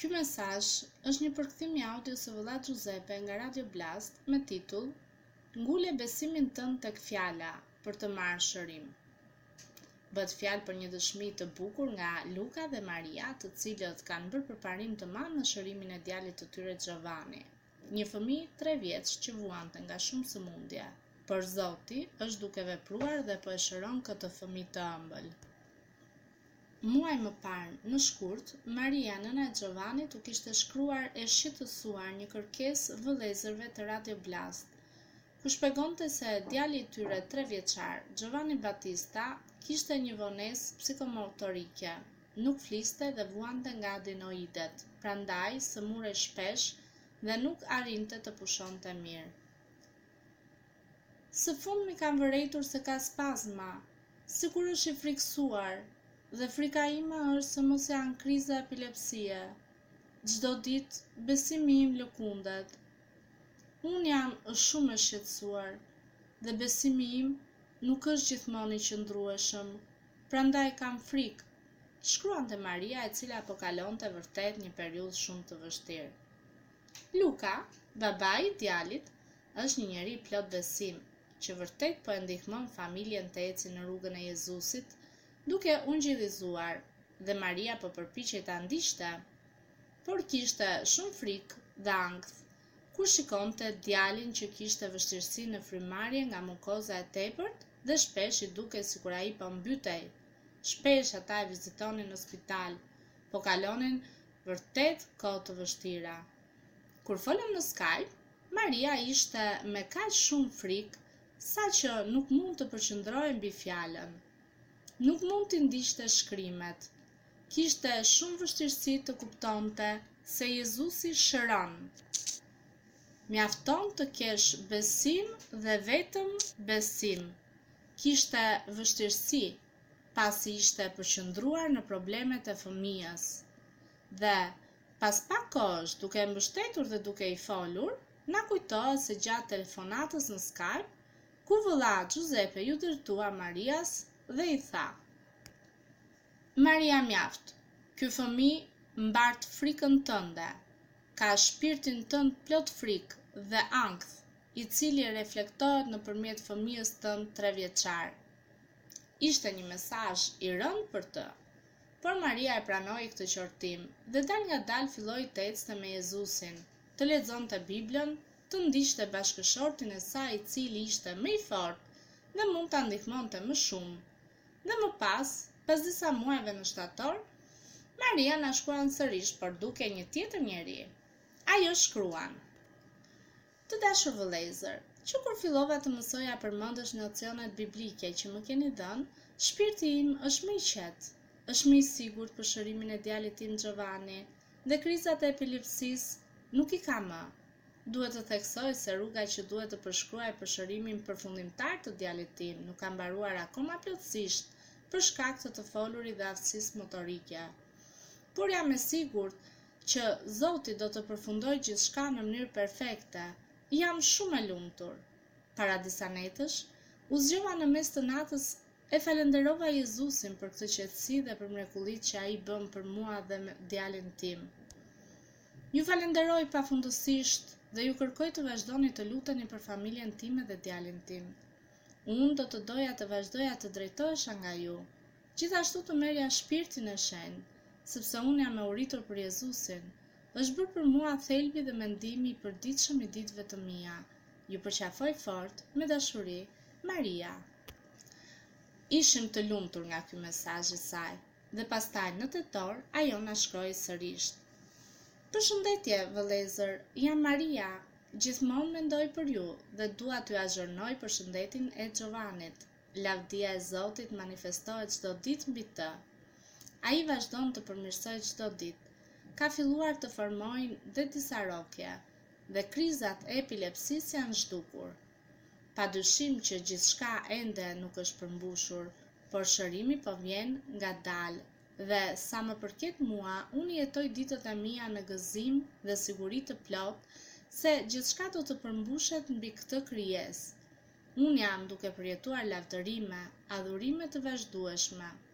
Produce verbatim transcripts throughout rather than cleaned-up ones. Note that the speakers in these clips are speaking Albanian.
Ky mesazh është një përkthim i audio së vëlla Giuseppe nga Radio Blast me titull Ngule besimin tënd tek fjala për të marrë shërim. Bëhet fjalë për një dëshmi të bukur nga Luka dhe Maria, të cilët kanë bërë përparim të madh në shërimin e djalit të tyre Giovanni, një fëmijë tre vjeç që vuante nga shumë sëmundje. Por Zoti është duke vepruar dhe po e shëron këtë fëmijë të ëmbël. Muaj më parë, në shkurt, Maria, nëna e Giovannit, u kishte shkruar e shqetësuar një kërkesë vëllezërve të Radio Blast, ku shpjegonte se djali i tyre tre vjeçar, Giovanni Battista, kishte një vonesë psikomotorike, nuk fliste dhe vuante nga adenoidet, prandaj sëmurej shpesh dhe nuk arrinte të pushonte mirë. Së fundmi kam vërejtur se ka spazma, sikur është i friksuar, dhe frika ime është se mos janë kriza epilepsie. Çdo ditë besimi im lëkundet. Unë jam shumë e shqetësuar dhe besimi im nuk është gjithmonë i qëndrueshëm, prandaj kam frikë, shkruante Maria, e cila po kalonte vërtet një periudhë shumë të vështirë. Luka, babai i djalit, është një njeri plot besim, që vërtet po e ndihmon familjen të ecë në rrugën e Jezusit, duke u ngjillizuar, dhe Maria po përpiqej ta ndiqte, por kishte shumë frikë dhe ankth kur shikonte djalin që kishte vështirësi në frymëmarrje nga mukoza e tepërt dhe shpesh i dukej sikur ai po mbytej. Shpesh ata e vizitonin në spital, po kalonin vërtet kohë të vështira. Kur folëm në Skype, Maria ishte me kaq shumë frikë sa që nuk mund të përqendrohej mbi fjalën. Nuk mund të ndiqte shkrimet. Kishte shumë vështirësi të kuptonte se Jezusi shëron. Mjafton të kesh besim dhe vetëm besim. Kishte vështirësi pasi ishte përqendruar në problemet e fëmijës. Dhe pas pak kohësh, duke e mbështetur dhe duke i folur, na kujtohet se gjatë telefonatës në Skype, ku vëlla Giuseppe ju dërtua Marias dhe i tha: Maria mjaft, ky fëmijë mbart frikën tënde, ka shpirtin tënd plot frikë dhe ankth, i cili reflektohet nëpërmjet fëmijës tënd tre vjeçar. Ishte një mesazh i rënd për të, por Maria e pranoi këtë qortim dhe dal nga dal filloi të ecte me Jezusin, të lexonte Biblën, të ndiqte bashkëshortin e saj, i cili ishte më i fortë dhe mund ta ndihmonte më shumë. Dhe më pas, pas disa muajve në shtator, Maria na shkruan sërish, por duke një tjetër njeri. Ajo shkruan: Të dashur vëllezër, që kur fillova të mësoja përmendesh nocionet biblike që më keni dhënë, shpirti im është më i qetë, është më i sigurt për shërimin e djalit tim Giovanni, dhe krizat e epilepsisë nuk i ka më. Duhet të theksoj se rruga që duhet të përshkruaj për shërimin përfundimtar të djalit tim nuk ka mbaruar akoma plotësisht për shkak të të folurit dhe aftësisë motorike. Por jam e sigurt që Zoti do të përfundojë gjithçka në mënyrë perfekte. Jam shumë e lumtur. Para disa netësh, u zgjova në mes të natës e falenderova Jezusin për këtë qetësi dhe për mrekullitë që ai bën për mua dhe me djalin tim. Ju falenderoj pafundësisht dhe ju kërkoj të vazhdoni të luteni për familjen time dhe djalin tim. Unë do të doja të vazhdoja të drejtohesha nga ju, gjithashtu të merrja shpirtin e shenjtë, sepse unë jam e uritur për Jezusin. Është bërë për mua thelbi dhe mendimi i përditshëm i ditëve të mia. Ju përqafoj fort, me dashuri, Maria. Ishim të lumtur nga ky mesazh i saj, dhe pastaj në tetor ajo na shkroi sërish: Përshëndetje, vëllezër, jam Maria. Gjithmonë mendoj për ju dhe dua t'ju azhërnoj përshëndetin e Giovannit. Lavdia e Zotit manifestohet çdo ditë mbi të. Ai vazhdon të përmirësojë çdo ditë. Ka filluar të formojnë dhe disa rokje, dhe krizat e epilepsisë janë zhdukur. Padyshim që gjithçka ende nuk është përmbushur, por shërimi po vjen ngadalë. Dhe sa më përket mua, unë jetoj ditët e mia në gëzim dhe siguri të plot se gjithçka do të përmbushet mbi këtë krijesë. Unë jam duke përjetuar lavdërime, adhurime të vazhdueshme.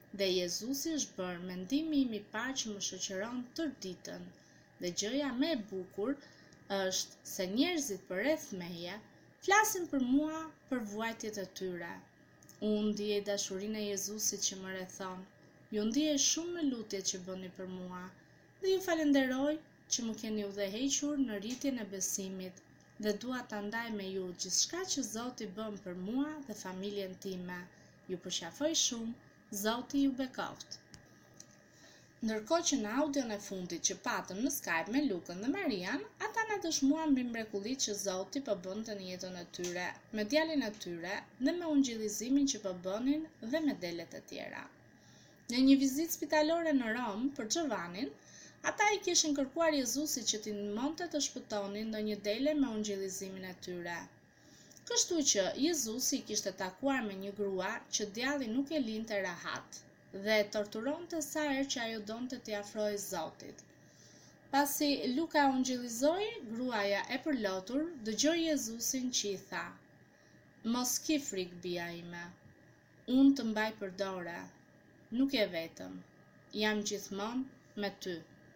Dhe Jezusi është bërë mendimi im i parë që më shoqëron tërë ditën. Dhe gjëja më e bukur është se njerëzit përreth meje flasin për mua për vuajtjet e tyre. Unë ndjej dashurinë e Jezusit që më rrethon. Ju ndjej shumë në lutjet që bëni për mua dhe ju falenderoj që më keni udhëhequr në rritjen e besimit dhe dua ta ndaj me ju gjithçka që Zoti bën për mua dhe familjen time. Ju përqafoj shumë, Zoti ju bekoft. Ndërkohë që në audion e fundit që patëm në Skype me Lukën dhe Marian, ata na dëshmuan mbi mrekullitë që Zoti po bënte në jetën e tyre, me djalin e tyre dhe me ungjillizimin që po bënin dhe me delet e tjera. Në një vizitë spitalore në Rom për Giovannin, ata i kishin kërkuar Jezusit që t'i ndihmonte të shpëtonin ndonjë dele me ungjillizimin e tyre. Kështu që Jezusi kishte takuar me një grua që djalli nuk e linte rahat dhe e torturonte sa herë që ajo donte t'i afrohej Zotit. Pasi Luka ungjillizoi, gruaja e përlotur dëgjoi Jezusin që i tha: "Mos ki frikë, bija ime. Unë të mbaj për dore. Nuk je vetëm. Jam gjithmonë me ty."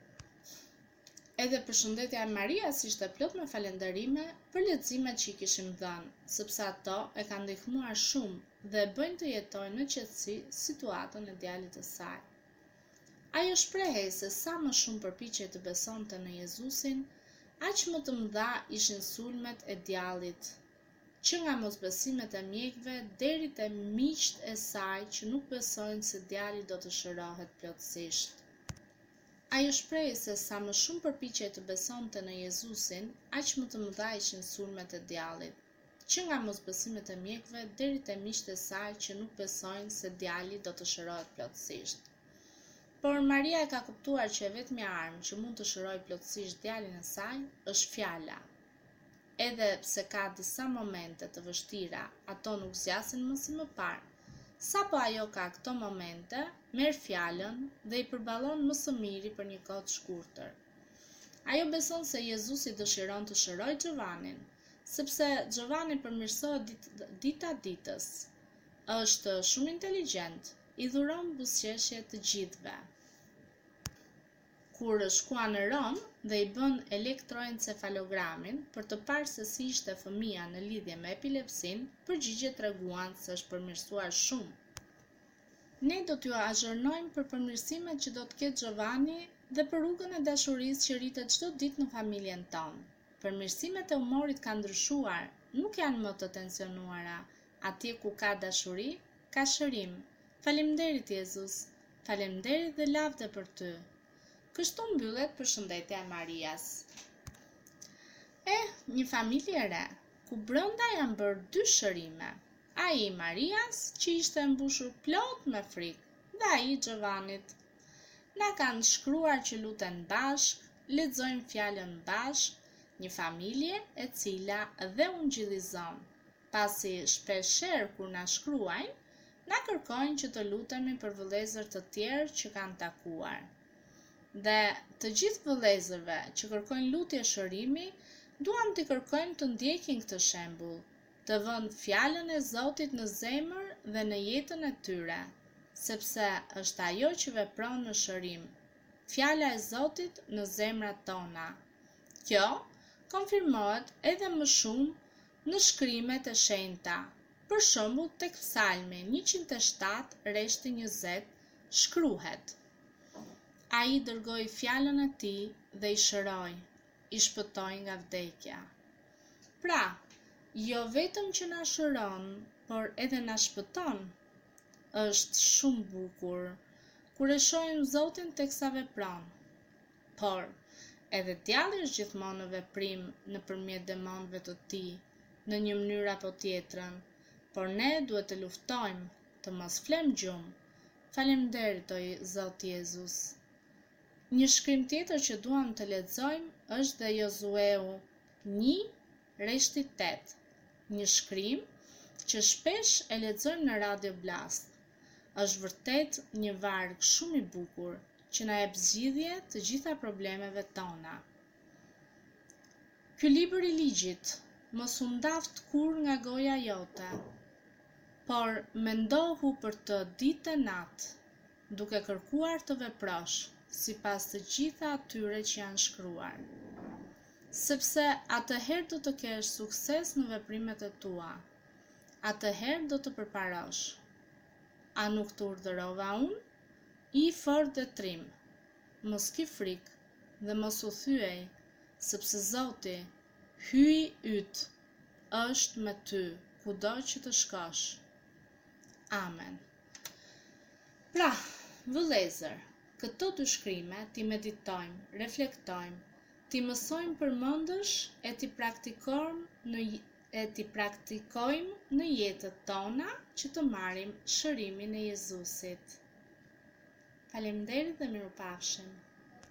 Edhe përshëndetja e Marias ishte plot me falënderime për lehtësimet që i kishim dhënë, sepse ato e kanë ndihmuar shumë dhe e bëjnë të jetojnë në qetësi situatën e djalit të saj. Ajo shprehej se sa më shumë përpiqej të besonte në Jezusin, aq më të mëdha ishin sulmet e djallit, që nga mosbesimet e mjekëve deri te miqt e saj që nuk besojnë se djali do të shërohet plotësisht. Ajo shprehej se sa më shumë përpiqej të besonte në Jezusin, aq më të mëdha ishin sulmet e djallit, që nga mosbesimet e mjekëve deri te miqt e saj që nuk besojnë se djali do të shërohet plotësisht. Por Maria e ka kuptuar që vetmja armë që mund të shërojë plotësisht djalin e saj është fjala. Edhe pse ka disa momente të vështira, ato nuk zgjasin më si më parë. Sapo ajo ka këto momente, merr fjalën dhe i përballon më së miri për një kohë të shkurtër. Ajo beson se Jezusi dëshiron të shërojë Giovannin, sepse Giovanni përmirësohet dit, dita ditës. Është shumë inteligjent, i dhuron buzëqeshje të gjithëve. Kur shkua në Rom dhe i bën elektroencefalogramin për të parë se si ishte fëmia në lidhje me epilepsin, përgjigjet treguan se është përmirësuar shumë. Ne do t'ju azhërnojmë për përmirësimet që do të ketë Giovanni dhe për rrugën e dashurisë që rritet çdo ditë në familjen tonë. Përmirësimet e humorit kanë ndryshuar, nuk janë më të tensionuara. Atje ku ka dashuri, ka shërim. Faleminderit Jezus, faleminderit dhe lavde për ty. Kështu mbyllet përshëndetja e Marias. Eh, një familje e re, ku brenda janë bërë dy shërime. Ai i Marias, që ishte mbushur plot me frikë, dhe ai i Giovannit. Na kanë shkruar që luten bashk, lexojnë fjalën bashk, një familje e cila dhe ungjillizon. Pasi shpeshherë kur na shkruajnë, na kërkojnë që të lutemi për vëllezër të tjerë që kanë takuar. Dhe të gjithë vëllezërve që kërkojnë lutje shërimi, duam t'i kërkojmë të ndjekin këtë shembull, të vënë fjalën e Zotit në zemër dhe në jetën e tyre, sepse është ajo që vepron në shërim, fjala e Zotit në zemrat tona. Kjo konfirmohet edhe më shumë në shkrimet e shenjta. Për shembull tek Psalmi njëqind e shtatë rreshti njëzet shkruhet: Ai dërgoi fjalën e tij dhe i shëroi, i shpëtoi nga vdekja. Pra, jo vetëm që na shëron, por edhe na shpëton. Është shumë bukur kur e shohim Zotin teksa vepron. Por, edhe djalli është gjithmonë në veprim nëpërmjet demonëve të tij, në një mënyrë apo tjetrën, por ne duhet të luftojmë, të mos flem gjumë. Faleminderit o Zoti Jezus. Një shkrim tjetër që duam të lexojmë është dhe Josueu një rreshti tetë, një shkrim që shpesh e lexojmë në Radio Blast. Është vërtet një varg shumë i bukur që na jep zgjidhje të gjitha problemeve tona. Ky libër i ligjit mos u ndaft kur nga goja jote, por mendohu për të ditë e natë, duke kërkuar të veprosh sipas të gjitha atyre që janë shkruar. Sepse atëherë do të kesh sukses në veprimet e tua. Atëherë do të përparosh. A nuk të urdhërova unë? I fort dhe trim. Mos ki frikë dhe mos u thyej, sepse Zoti, hyi yt, është me ty, kudo që të shkosh. Amen. Pra, vëllezër, këto dy shkrime ti meditojmë, reflektojmë, ti mësojmë përmendësh e ti praktikojmë në e ti praktikojmë në jetët tona që të marrim shërimin e Jezusit. Faleminderit dhe mirupafshim.